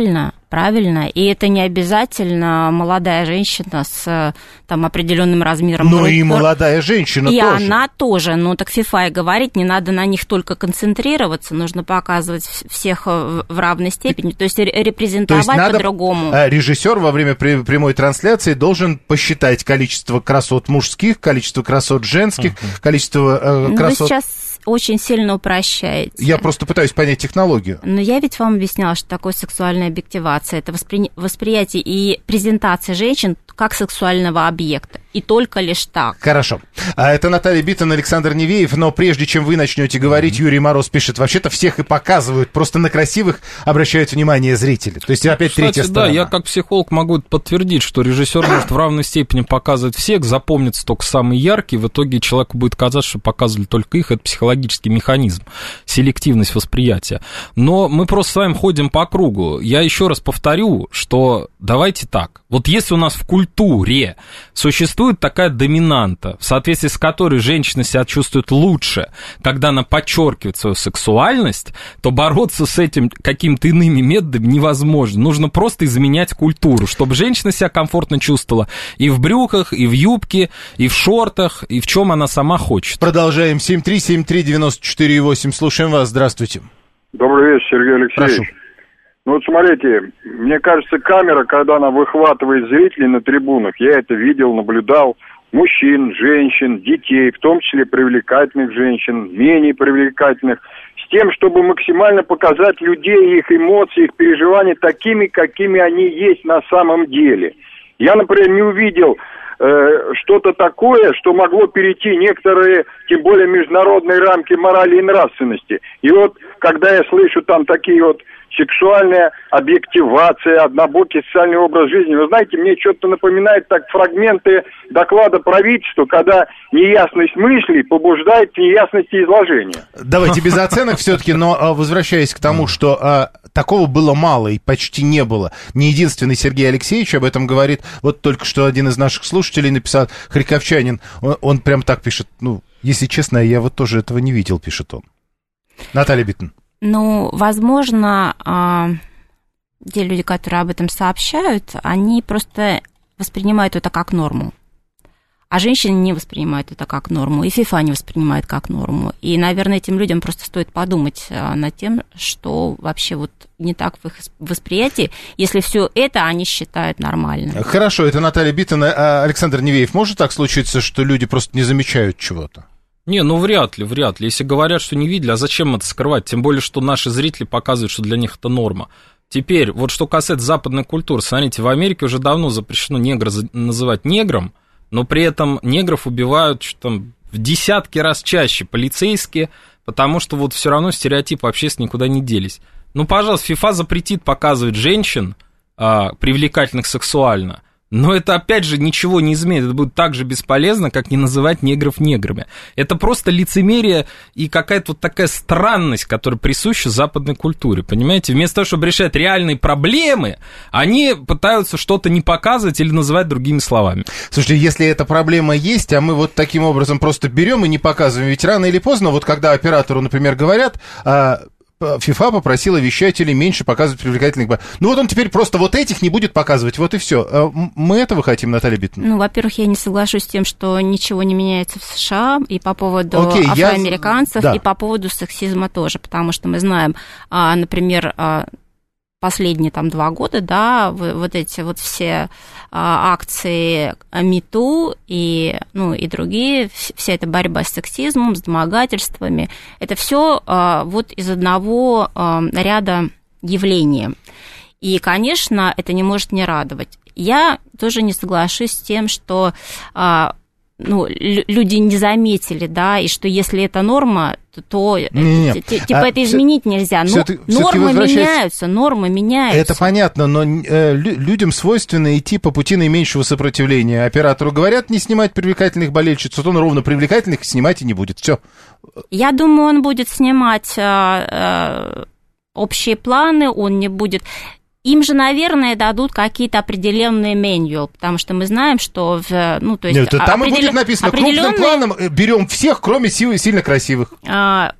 Правильно, и это не обязательно молодая женщина с там определенным размером. Ну и молодая женщина и тоже. И она тоже, ну так FIFA и говорит, не надо на них только концентрироваться, нужно показывать всех в равной степени, то есть репрезентовать то есть надо, по-другому. Режиссер во время прямой трансляции должен посчитать количество красот мужских, количество красот женских, uh-huh. количество э, красот... Вы сейчас очень сильно упрощаете. Я просто пытаюсь понять технологию. Но я ведь вам объясняла, что такое сексуальная объективация. Это воспри... восприятие и презентация женщин как сексуального объекта. И только лишь так. Хорошо. А это Наталья Биттон, Александр Невеев. Но прежде чем вы начнете говорить, mm-hmm. Юрий Мороз пишет, вообще-то всех и показывают. Просто на красивых обращают внимание зрители. То есть опять Кстати, третья сторона. Да, я как психолог могу подтвердить, что режиссер может в равной степени показывать всех, запомнится только самый яркий. В итоге человеку будет казаться, что показывали только их. Это психологический механизм, селективность восприятия. Но мы просто с вами ходим по кругу. Я еще раз повторю, что давайте так. Вот если у нас в культуре существует такая доминанта, в соответствии с которой женщина себя чувствует лучше, когда она подчеркивает свою сексуальность, то бороться с этим какими-то иными методами невозможно. Нужно просто изменять культуру, чтобы женщина себя комфортно чувствовала и в брюках, и в юбке, и в шортах, и в чем она сама хочет. Продолжаем. семь три семь три девяносто четыре восемь. Слушаем вас. Здравствуйте. Добрый вечер, Сергей Алексеевич. Прошу. Ну вот смотрите, мне кажется, камера, когда она выхватывает зрителей на трибунах, я это видел, наблюдал, мужчин, женщин, детей, в том числе привлекательных женщин, менее привлекательных, с тем, чтобы максимально показать людей, их эмоции, их переживания такими, какими они есть на самом деле. Я, например, не увидел э, что-то такое, что могло перейти некоторые, тем более международные рамки морали и нравственности. И вот, когда я слышу там такие вот сексуальная объективация, однобокий социальный образ жизни. Вы знаете, мне что-то напоминает так фрагменты доклада правительства, когда неясность мыслей побуждает к неясности изложения. Давайте без оценок все-таки, но возвращаясь к тому, что а, такого было мало и почти не было. Не единственный Сергей Алексеевич об этом говорит. Вот только что один из наших слушателей написал, Харьковчанин, он, он прям так пишет, ну, если честно, я вот тоже этого не видел, пишет он. Наталья Биттон. Ну, возможно, те люди, которые об этом сообщают, они просто воспринимают это как норму. А женщины не воспринимают это как норму, и FIFA не воспринимает как норму. И, наверное, этим людям просто стоит подумать над тем, что вообще вот не так в их восприятии, если все это они считают нормальным. Хорошо, это Наталья Биттон. А Александр Невеев, может так случиться, что люди просто не замечают чего-то? Не, ну вряд ли, вряд ли. Если говорят, что не видели, а зачем это скрывать? Тем более, что наши зрители показывают, что для них это норма. Теперь, вот что касается западной культуры, смотрите, в Америке уже давно запрещено негра называть негром, но при этом негров убивают что там, в десятки раз чаще полицейские, потому что вот все равно стереотипы общественные никуда не делись. Ну, пожалуйста, FIFA запретит показывать женщин, а, привлекательных сексуально, но это, опять же, ничего не изменит. Это будет так же бесполезно, как не называть негров неграми. Это просто лицемерие и какая-то вот такая странность, которая присуща западной культуре, понимаете? Вместо того, чтобы решать реальные проблемы, они пытаются что-то не показывать или называть другими словами. Слушайте, если эта проблема есть, а мы вот таким образом просто берем и не показываем, ведь рано или поздно, вот когда оператору, например, говорят... FIFA попросила вещателей меньше показывать привлекательных... Ну вот он теперь просто вот этих не будет показывать, вот и все. Мы этого хотим, Наталья Биттон? Ну, во-первых, я не соглашусь с тем, что ничего не меняется в США и по поводу Окей, афроамериканцев, я... да. и по поводу сексизма тоже, потому что мы знаем, например... последние там два года, да, вот эти вот все а, акции МИТУ и, ну, и другие, вся эта борьба с сексизмом, с домогательствами, это все а, вот из одного а, ряда явлений. И, конечно, это не может не радовать. Я тоже не соглашусь с тем, что а, ну, люди не заметили, да, и что если это норма, то не, не. типа а это изменить все, нельзя. Но, все-таки, нормы все-таки меняются, нормы меняются. Это понятно, но э, людям свойственно идти по пути наименьшего сопротивления. Оператору говорят не снимать привлекательных болельщиц, вот он ровно привлекательных снимать и не будет. Все. Я думаю, он будет снимать э, э, общие планы, он не будет... Им же, наверное, дадут какие-то определенные меню, потому что мы знаем, что... В, ну, то есть Нет, там определен... и будет написано, определенные... крупным планом берем всех, кроме сильно красивых. А,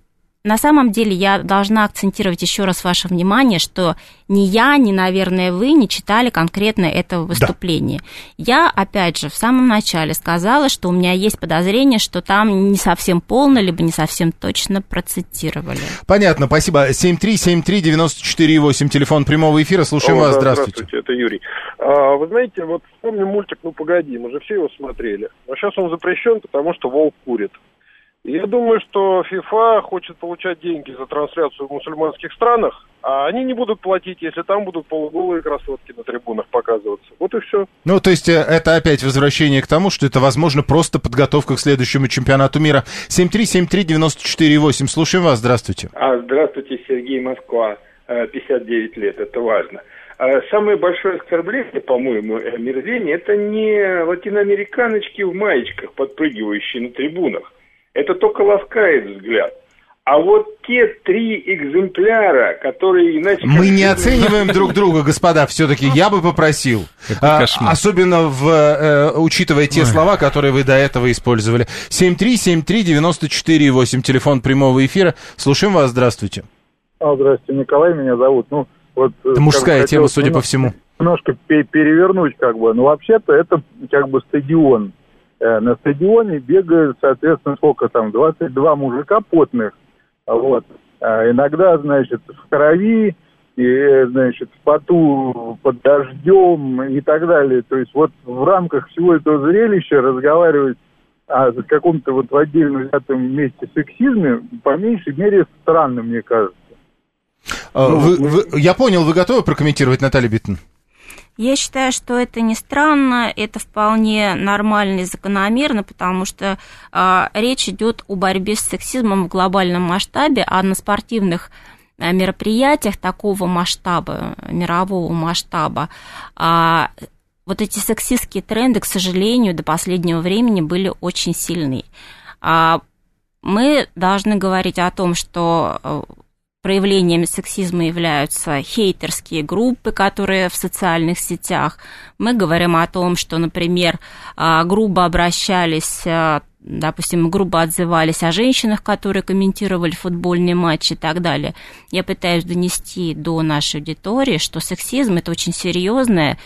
на самом деле я должна акцентировать еще раз ваше внимание, что ни я, ни, наверное, вы не читали конкретно этого выступления. Да. Я, опять же, в самом начале сказала, что у меня есть подозрение, что там не совсем полно, либо не совсем точно процитировали. Понятно, спасибо. семь три семь три девяносто четыре восемь, телефон прямого эфира. Слушаем О, вас, да, здравствуйте. Здравствуйте, это Юрий. А, вы знаете, вот вспомним мультик «Ну, погоди», мы же все его смотрели. Но сейчас он запрещен, потому что волк курит. И я думаю, что ФИФА хочет получать деньги за трансляцию в мусульманских странах, а они не будут платить, если там будут полуголые красотки на трибунах показываться. Вот и все. Ну, то есть это опять возвращение к тому, что это, возможно, просто подготовка к следующему чемпионату мира. семь три семь три девяносто четыре восемь. Слушаем вас, здравствуйте. А, здравствуйте, Сергей, Москва. пятьдесят девять лет, это важно. Самое большое оскорбление, по-моему, омерзение, это не латиноамериканочки в маечках, подпрыгивающие на трибунах. Это только ласкает взгляд. А вот те три экземпляра, которые иначе... Мы не оцениваем друг друга, господа, все-таки я бы попросил, а, особенно в, э, учитывая те Ой. слова, которые вы до этого использовали. семь три семь три девяносто четыре восемь, телефон прямого эфира. Слушаем вас, здравствуйте. А, здравствуйте, Николай меня зовут. Ну, вот, это мужская бы, тема, судя по всему. Немножко перевернуть, как бы. Ну, вообще-то это как бы стадион. На стадионе бегают, соответственно, сколько там, двадцать два мужика потных, вот, а иногда, значит, в крови, и, значит, в поту, под дождем и так далее. То есть вот в рамках всего этого зрелища разговаривать о каком-то вот в отдельно взятом месте сексизме, по меньшей мере, странно, мне кажется. А, ну, вы, мы... вы, я понял, вы готовы прокомментировать, Наталья Биттон? Я считаю, что это не странно, это вполне нормально и закономерно, потому что э, речь идет о борьбе с сексизмом в глобальном масштабе, а на спортивных э, мероприятиях такого масштаба, мирового масштаба, э, вот эти сексистские тренды, к сожалению, до последнего времени были очень сильны. Э, мы должны говорить о том, что... Э, проявлениями сексизма являются хейтерские группы, которые в социальных сетях. Мы говорим о том, что, например, грубо обращались, допустим, грубо отзывались о женщинах, которые комментировали футбольные матчи и так далее. Я пытаюсь донести до нашей аудитории, что сексизм – это очень серьезное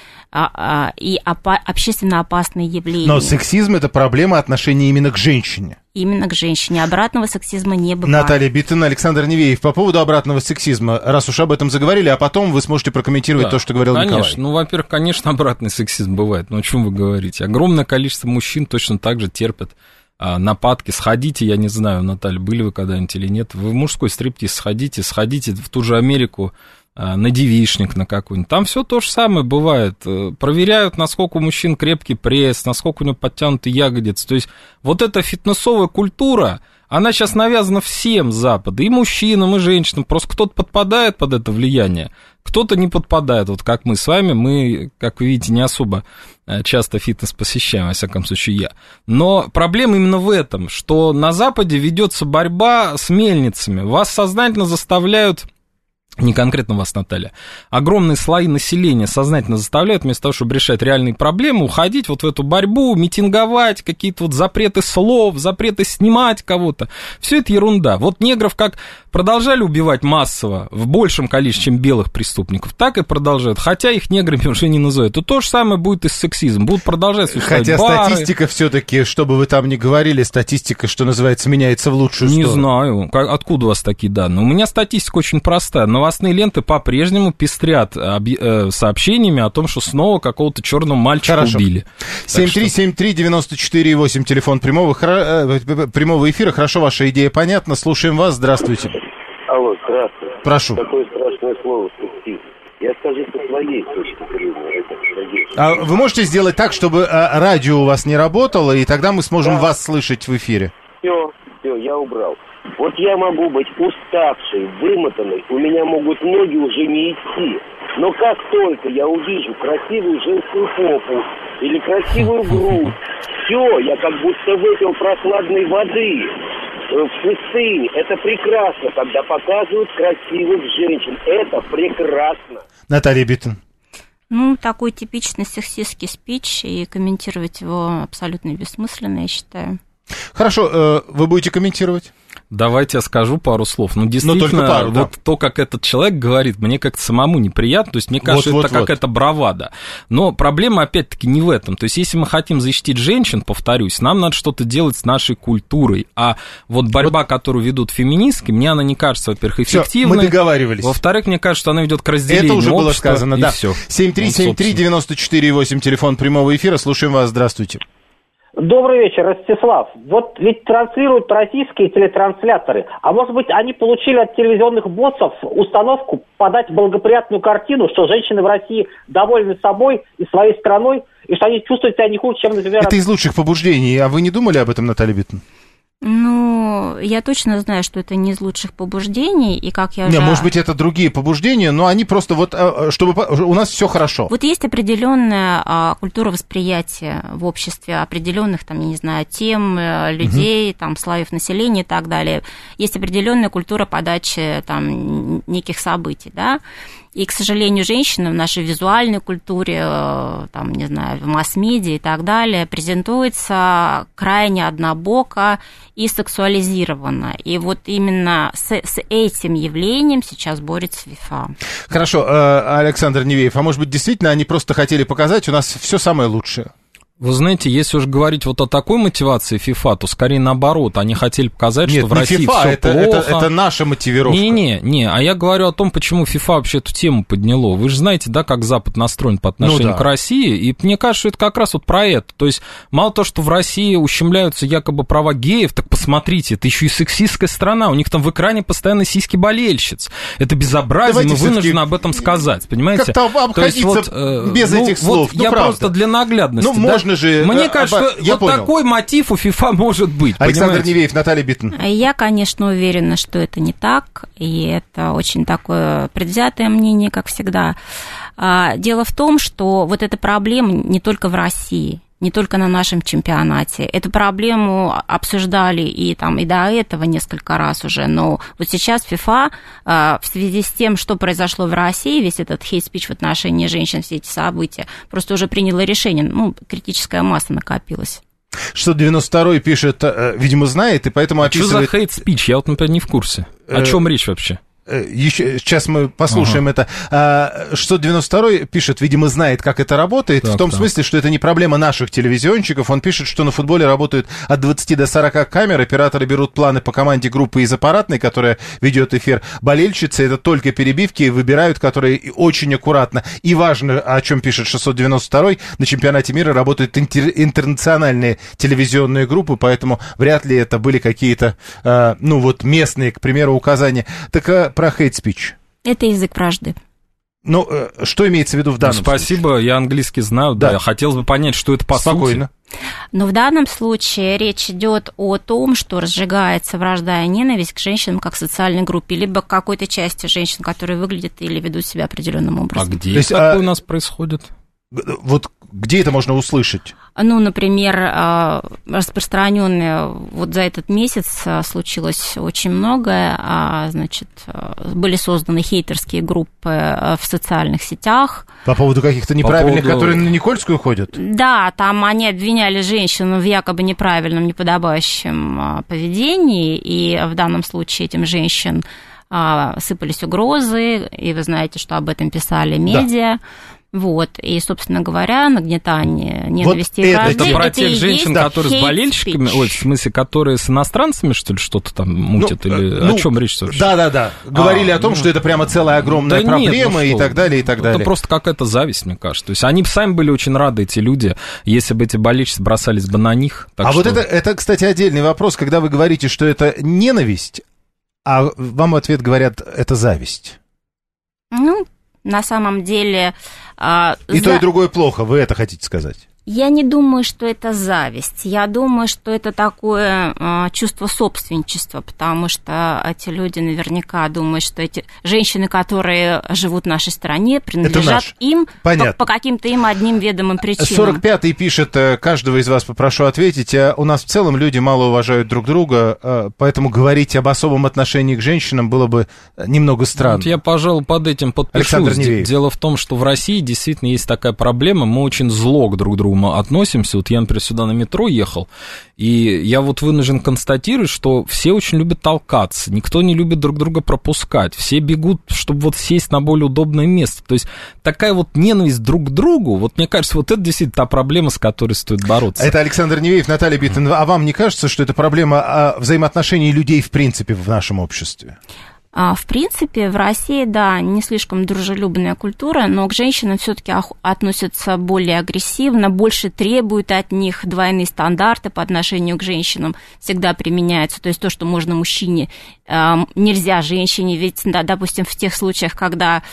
и общественно опасное явление. Но сексизм – это проблема отношения именно к женщине. Именно к женщине. Обратного сексизма не бывает. Наталья Биттон, Александр Невеев. По поводу обратного сексизма, раз уж об этом заговорили, а потом вы сможете прокомментировать да, то, что говорил конечно. Николай. Ну, во-первых, конечно, обратный сексизм бывает. Но о чем вы говорите? Огромное количество мужчин точно так же терпят а, нападки. Сходите, я не знаю, Наталья, были вы когда-нибудь или нет, вы в мужской стриптиз сходите, сходите в ту же Америку, на девичник на какой-нибудь. Там все то же самое бывает. Проверяют, насколько у мужчин крепкий пресс, насколько у него подтянутые ягодицы. То есть вот эта фитнесовая культура, она сейчас навязана всем с Запада, и мужчинам, и женщинам. Просто кто-то подпадает под это влияние, кто-то не подпадает. Вот как мы с вами, мы, как вы видите, не особо часто фитнес посещаем, во всяком случае я. Но проблема именно в этом, что на Западе ведется борьба с мельницами. Вас сознательно заставляют... Не конкретно вас, Наталья. Огромные слои населения сознательно заставляют, вместо того, чтобы решать реальные проблемы, уходить вот в эту борьбу, митинговать, какие-то вот запреты слов, запреты снимать кого-то. Все это ерунда. Вот негров как продолжали убивать массово, в большем количестве, чем белых преступников, так и продолжают. Хотя их неграми уже не называют. И то же самое будет и с сексизмом. Будут продолжать существовать Хотя бары. Статистика все-таки, что бы вы там ни говорили, статистика, что называется, меняется в лучшую не сторону. Не знаю. Откуда у вас такие данные? У меня статистика очень простая. Новостные ленты по-прежнему пестрят сообщениями о том, что снова какого-то черного мальчика Хорошо. убили. семь три семь три девяносто четыре восемь, телефон прямого, прямого эфира. Хорошо, ваша идея понятна. Слушаем вас. Здравствуйте. Алло, здравствуйте. Прошу. Такое страшное слово «сексизм». Я скажу со своей точки зрения. А вы можете сделать так, чтобы радио у вас не работало, и тогда мы сможем да. вас слышать в эфире? Все, все, я убрал. Вот я могу быть уставшей, вымотанной, у меня могут ноги уже не идти. Но как только я увижу красивую женскую попу или красивую грудь, все, я как будто выпил прохладной воды в пустыне. Это прекрасно, когда показывают красивых женщин. Это прекрасно. Наталья Биттон. Ну, такой типичный сексистский спич, и комментировать его абсолютно бессмысленно, я считаю. Хорошо, вы будете комментировать? Давайте я скажу пару слов. Ну, действительно, пару, да. вот то, как этот человек говорит, мне как-то самому неприятно. То есть, мне кажется, вот, это вот, какая-то вот. бравада. Но проблема, опять-таки, не в этом. То есть, если мы хотим защитить женщин, повторюсь, нам надо что-то делать с нашей культурой. А вот борьба, вот. которую ведут феминистки, мне она не кажется, во-первых, эффективной. Всё, мы договаривались. Во-вторых, мне кажется, что она ведет к разделению Это уже общества, было сказано, да. Все. семь три семь три девяносто четыре восемь, телефон прямого эфира. Слушаем вас, здравствуйте. Добрый вечер, Ростислав. Вот ведь транслируют российские телетрансляторы, а может быть они получили от телевизионных боссов установку подать благоприятную картину, что женщины в России довольны собой и своей страной, и что они чувствуют себя не хуже, чем, например... Это из лучших побуждений, а вы не думали об этом, Наталья Биттон? Ну, я точно знаю, что это не из лучших побуждений, и как я не, уже... может быть, это другие побуждения, но они просто вот, чтобы у нас все хорошо. Вот есть определенная а, культура восприятия в обществе, определенных, там, я не знаю, тем, людей, угу. там, слоев населения и так далее. Есть определенная культура подачи, там, неких событий, да. И, к сожалению, женщины в нашей визуальной культуре, там, не знаю, в масс-медиа и так далее, презентуются крайне однобоко и сексуализированно. И вот именно с, с этим явлением сейчас борется ФИФА. Хорошо, Александр Невеев, а может быть, действительно они просто хотели показать, у нас все самое лучшее? Вы знаете, если уж говорить вот о такой мотивации ФИФА, то скорее наоборот. Они хотели показать, Нет, что в России FIFA, все это, плохо. Это, это наша мотивировка. Не-не, не. А я говорю о том, почему ФИФА вообще эту тему подняло. Вы же знаете, да, как Запад настроен по отношению ну, да. к России. И мне кажется, что это как раз вот про это. То есть мало того, что в России ущемляются якобы права геев, так посмотрите, это еще и сексистская страна. У них там в экране постоянно сиськи болельщиц. Это безобразие, мы вынуждены об этом сказать. Понимаете? Как-то обходиться вот, э, без ну, этих слов. Вот ну, я правда. просто для наглядности. Ну, да? можно же... Мне кажется, что я вот понял. такой мотив у ФИФА может быть. Александр понимаете? Невеев, Наталья Биттон. Я, конечно, уверена, что это не так, и это очень такое предвзятое мнение, как всегда. Дело в том, что вот эта проблема не только в России, не только на нашем чемпионате. Эту проблему обсуждали и, там, и до этого несколько раз уже, но вот сейчас ФИФА в связи с тем, что произошло в России, весь этот хейт-спич в отношении женщин, все эти события, просто уже приняло решение, ну, критическая масса накопилась. шестьсот девяносто второй пишет, видимо, знает, и поэтому а описывает... Что за хейт-спич? Я вот, например, не в курсе. О чем речь вообще? Еще, сейчас мы послушаем ага. это. шестьсот девяносто второй пишет, видимо, знает, как это работает, так, в том так. смысле, что это не проблема наших телевизионщиков. Он пишет, что на футболе работают от двадцати до сорока камер, операторы берут планы по команде группы из аппаратной, которая ведет эфир. Болельщицы — это только перебивки, выбирают, которые очень аккуратно. И важно, о чем пишет шестьсот девяносто второй, на чемпионате мира работают интер- интернациональные телевизионные группы, поэтому вряд ли это были какие-то, э, ну вот, местные, к примеру, указания. Так э, про хейт-спич. Это язык вражды. Ну, что имеется в виду в данном ну, спасибо, случае? Я английский знаю, да. да. Хотелось бы понять, что это по Спокойно. сути. Но в данном случае речь идет о том, что разжигается вражда и ненависть к женщинам как социальной группе, либо к какой-то части женщин, которые выглядят или ведут себя определенным образом. А где есть, такое а... у нас происходит? Вот где это можно услышать? Ну, например, распространенное вот за этот месяц случилось очень многое. Значит, были созданы хейтерские группы в социальных сетях. По поводу каких-то неправильных, поводу... которые на Никольскую ходят? Да, там они обвиняли женщину в якобы неправильном, неподобающем поведении, и в данном случае этим женщин сыпались угрозы, и вы знаете, что об этом писали медиа. Да. Вот, и, собственно говоря, нагнетание ненависти вот и вражды. Это про это тех женщин, да, которые с болельщиками, ой, в смысле, которые с иностранцами, что ли, что-то там мутят, ну, или ну, о чем речь вообще? Да-да-да, говорили а, о том, ну, что это прямо целая огромная да проблема нет, ну, и так далее, и так далее. Это просто какая-то зависть, мне кажется. То есть они бы сами были очень рады, эти люди, если бы эти болельщицы бросались бы на них. Так а что... вот это, это, кстати, отдельный вопрос, когда вы говорите, что это ненависть, а вам в ответ говорят, это зависть. Ну, на самом деле... И за... то, и другое плохо, вы это хотите сказать? Я не думаю, что это зависть. Я думаю, что это такое э, чувство собственничества, потому что эти люди наверняка думают, что эти женщины, которые живут в нашей стране, принадлежат им по, по каким-то им одним ведомым причинам. сорок пятый пишет, каждого из вас попрошу ответить, у нас в целом люди мало уважают друг друга, поэтому говорить об особом отношении к женщинам было бы немного странно. Вот я, пожалуй, под этим подпишусь. Дело в том, что в России действительно есть такая проблема, мы очень зло к друг другу другу мы относимся. Вот я, например, сюда на метро ехал, и я вот вынужден констатировать, что все очень любят толкаться, никто не любит друг друга пропускать, все бегут, чтобы вот сесть на более удобное место. То есть такая вот ненависть друг к другу, вот мне кажется, вот это действительно та проблема, с которой стоит бороться. Это Александр Невеев, Наталья Биттен. А вам не кажется, что это проблема взаимоотношений людей в принципе в нашем обществе? В принципе, в России, да, не слишком дружелюбная культура, но к женщинам все-таки относятся более агрессивно, больше требуют от них, двойные стандарты по отношению к женщинам всегда применяются. То есть то, что можно мужчине, нельзя женщине, ведь, да, допустим, в тех случаях, когда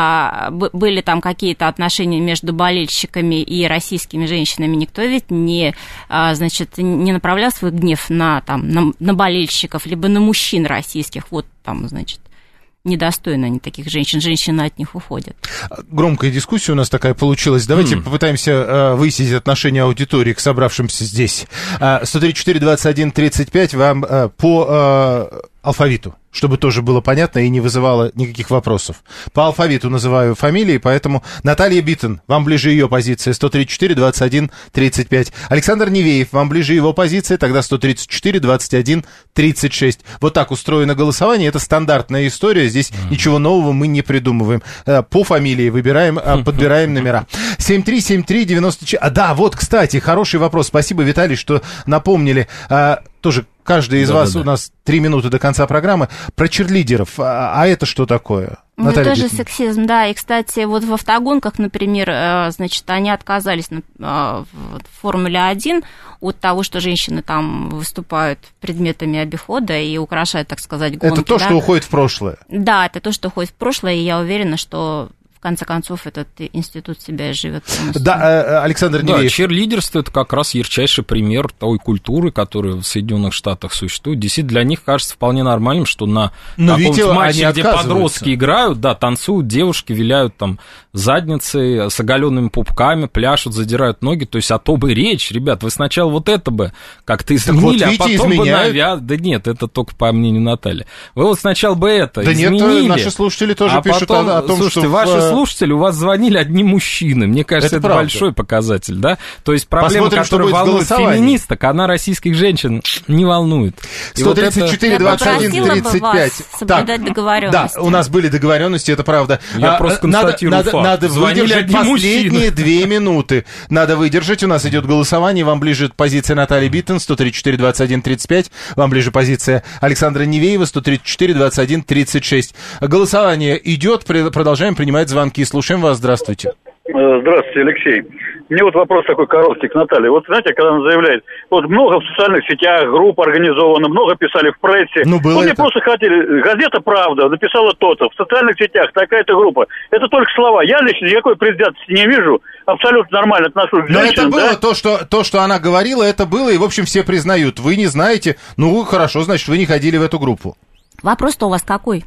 были там какие-то отношения между болельщиками и российскими женщинами, никто ведь не, значит, не направлял свой гнев на, там, на, на болельщиков, либо на мужчин российских, вот там, значит, недостойны они таких женщин, женщины от них уходят. Громкая дискуссия у нас такая получилась. Давайте mm. попытаемся э, выяснить отношение аудитории к собравшимся здесь. Э, сто тридцать четыре двадцать один тридцать пять вам э, по э, алфавиту, чтобы тоже было понятно и не вызывало никаких вопросов. По алфавиту называю фамилии, поэтому Наталья Биттен, вам ближе ее позиция, сто тридцать четыре двадцать один тридцать пять. Александр Невеев, вам ближе его позиция, тогда сто тридцать четыре двадцать один тридцать шесть. Вот так устроено голосование, это стандартная история, здесь mm-hmm. ничего нового мы не придумываем. По фамилии выбираем, подбираем номера. семь три семь три девяносто четыре. А, да, вот, кстати, хороший вопрос. Спасибо, Виталий, что напомнили. Тоже каждый из да, вас, да, да. у нас три минуты до конца программы, про черлидеров. А, а это что такое? Ну, Наталья тоже Биттен. Сексизм, да. И, кстати, вот в автогонках, например, значит, они отказались в Формуле один от того, что женщины там выступают предметами обихода и украшают, так сказать, гонки. Это то, да? что уходит в прошлое? Да, это то, что уходит в прошлое, и я уверена, что... В конце концов, этот институт себя живет полностью. Да, Александр Невеев. Да, черлидерство – это как раз ярчайший пример той культуры, которая в Соединенных Штатах существует. Действительно, для них кажется вполне нормальным, что на Но каком-то матче, где подростки играют, да, танцуют, девушки виляют там задницей, с оголенными пупками, пляшут, задирают ноги. То есть о том и речь. Ребят, вы сначала вот это бы как-то изменили, вот, видите, а потом изменяют. бы навяз... Да нет, это только по мнению Натальи. Вы вот сначала бы это да изменили. Да нет, наши слушатели тоже а пишут потом, о том, слушайте, что... Ваши слушатели, у вас звонили одни мужчины. Мне кажется, это, это большой показатель, да? То есть проблема, Посмотрим, которая волнует феминисток, она российских женщин не волнует. сто тридцать четыре двадцать один тридцать пять. Соблюдать договоренности. Да, у нас были договоренности, это правда. Я а, просто констатирую надо, факт. Надо выдержать последние две минуты. Надо выдержать. У нас идет голосование. Вам ближе позиция Натальи Биттен, сто тридцать четыре двадцать один тридцать пять. Вам ближе позиция Александра Невеева, сто тридцать четыре двадцать один тридцать шесть. Голосование идет. Продолжаем принимать звонки. Слушаем вас. Здравствуйте. Здравствуйте, Алексей. Мне вот вопрос такой короткий к Наталье. Вот знаете, когда она заявляет, вот много в социальных сетях, групп организовано, много писали в прессе. Ну, было вот мне это. просто хотели, газета «Правда» написала то-то, в социальных сетях такая-то группа. Это только слова. Я лично никакой предвзятости не вижу, абсолютно нормально отношусь к женщинам. Но это было да? то, что, то, что она говорила, это было, и, в общем, все признают. Вы не знаете, ну, хорошо, значит, вы не ходили в эту группу. Вопрос-то у вас какой?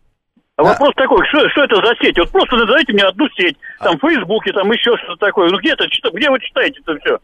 А вопрос такой, что, что это за сеть? Вот просто назовите мне одну сеть, там, в Фейсбуке, там, еще что-то такое. Ну, где-то, где вы читаете это все?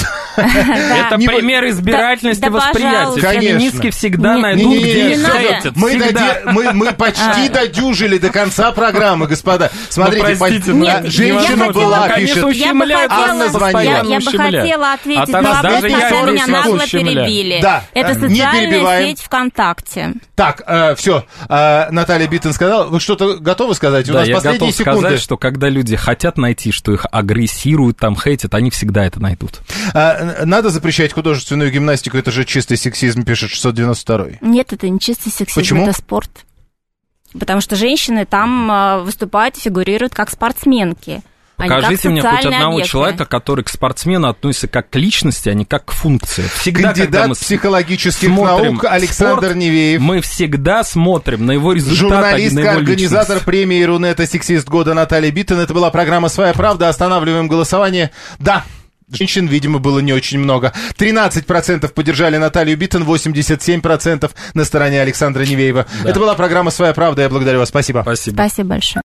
Это пример избирательности восприятия. Феминистки всегда найдут, где их хейтят. Мы почти додюжили до конца программы, господа. Смотрите, женщина была, пишет. Анна звонила. Я бы хотела ответить на вопрос, когда меня нагло перебили. Это социальная сеть ВКонтакте. Так, все, Наталья Биттен сказала. Вы что-то готовы сказать? У нас последние секунды. Я готов сказать, что когда люди хотят найти, что их агрессируют, там хейтят, они всегда это найдут. Надо запрещать художественную гимнастику, это же чистый сексизм, пишет шестьсот девяносто второй. Нет, это не чистый сексизм, Почему? Это спорт. Потому что женщины там выступают, фигурируют как спортсменки. Покажите мне хоть одного объекты. человека, который к спортсмену относится как к личности, а не как к функции. Всегда, Кандидат мы психологических наук Александр спорт, Невеев. Мы всегда смотрим на его результаты, Журналистка, а не на его организатор личность. премии Рунета «Сексист года» Наталья Биттен. Это была программа «Своя правда». Останавливаем голосование. Да. Женщин, видимо, было не очень много. тринадцать процентов поддержали Наталью Биттен, восемьдесят семь процентов на стороне Александра Невеева. Да. Это была программа «Своя правда». Я благодарю вас. Спасибо. Спасибо. Спасибо большое.